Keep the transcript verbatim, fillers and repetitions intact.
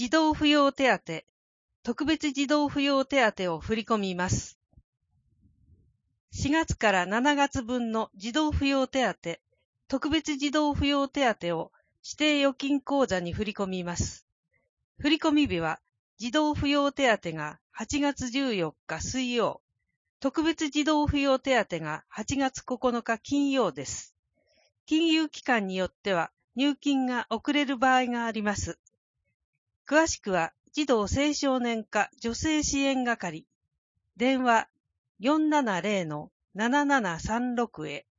児童扶養手当、特別児童扶養手当を振り込みます。しがつからしちがつ分の児童扶養手当、特別児童扶養手当を指定預金口座に振り込みます。振込日は、児童扶養手当がはちがつじゅうよっか水曜、特別児童扶養手当がはちがつここのか金曜です。金融機関によっては入金が遅れる場合があります。詳しくは、児童青少年課女性支援係、電話 よんななゼロのななななさんろく へ。